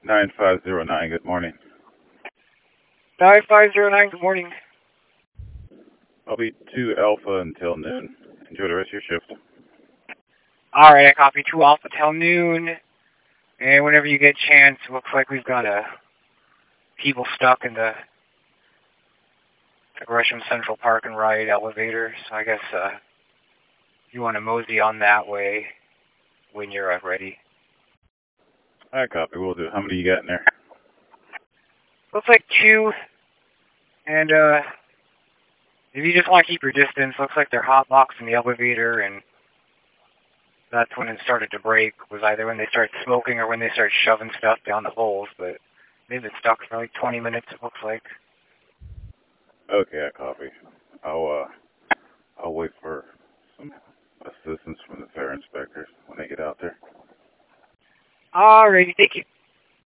9509, good morning. 9509, good morning. I'll be 2 Alpha until noon. Enjoy the rest of your shift. Alright, I copy 2 Alpha till noon. And whenever you get a chance, it looks like we've got people stuck in the Gresham Central Park and Ride elevator. So I guess you want to mosey on that way when you're ready. I copy, we'll do. How many you got in there? Looks like 2. And if you just want to keep your distance, looks like they're hotboxing the elevator, and that's when it started to break, was either when they started smoking or when they started shoving stuff down the holes, but they've been stuck for like 20 minutes, it looks like. Okay, I copy. I'll wait for some assistance from the fare inspectors when they get out there. Alrighty, thank you.